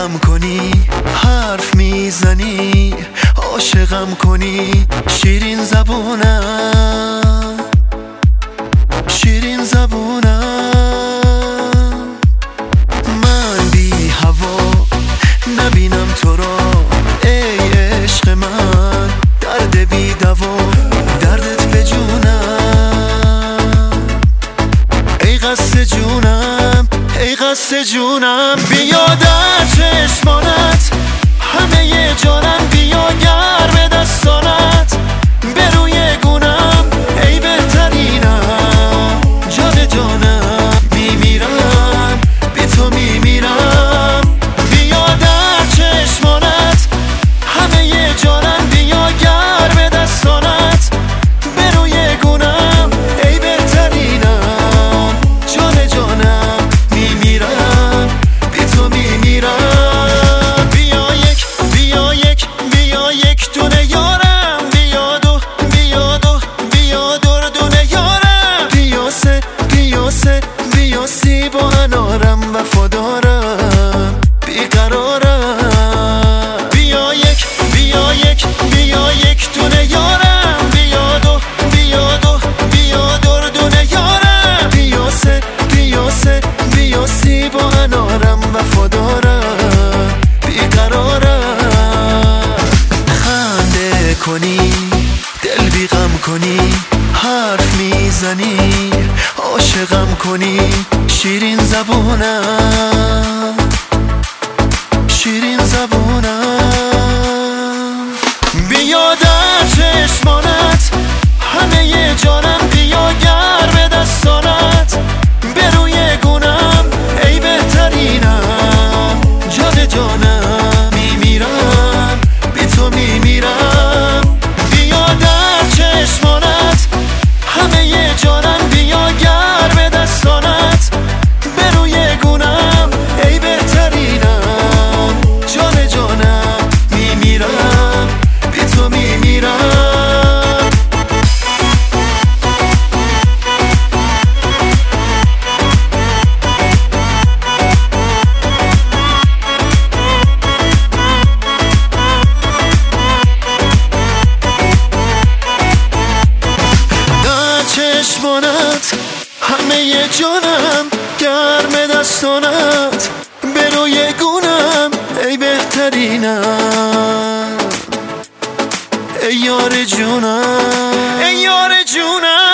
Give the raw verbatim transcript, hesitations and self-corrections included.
دلبیغم کنی، حرف میزنی، عاشقم کنی، شیرین زبونم، شیرین زبونم. من بی هوا نبینم تو را، ای عشق من، درد بی دوا، دردت به جونم، ای قصد جونم، ای قصد جونم. بیا در چشمانت همه جانم، بیا گرم دستانت به روی گونم، ای بهترینم، جان جانم، میمیرم بی تو میمیرم. بیا در چشمانت همه جانم، بیا گرم دستانت به روی گونم، ای بهترینم، جان جانم، میمیرم بی تو میمیرم. بیا یک بیا یک بیا یک دونه یارم، بیا دو بیا دو بیا دور دونه یارم، بیا سه بیا سه بیا سی با انارم، وفادارم بیقرارم. بیا یک بیا یک بیا یک دونه یارم، بیا دو بیا دو بیا دور دونه یارم، بیا سه بیا سه بیا سی با انارم، وفادارم بیقرارم. خنده کنی، دل بیغم کنی، حرف میزنی، عاشقم کنی، شیرین زبونم، شیرین زبونم. بیا در چشمانت همه جانم، بیا گرم دستانت به روی گونم، ای بهترینم، جان جانم، میمیرم بی تو میمیرم. بیا در چشمانت همه جانم، بیا گرم دستانت به روی گونم، ای بهترینم، جان جانم، میمیرم بی تو میمیرم. در چشمانت همه جانم، گرم دستانت به روی گونم، ای بهترینم، ای یار جونم، ای یار جونم.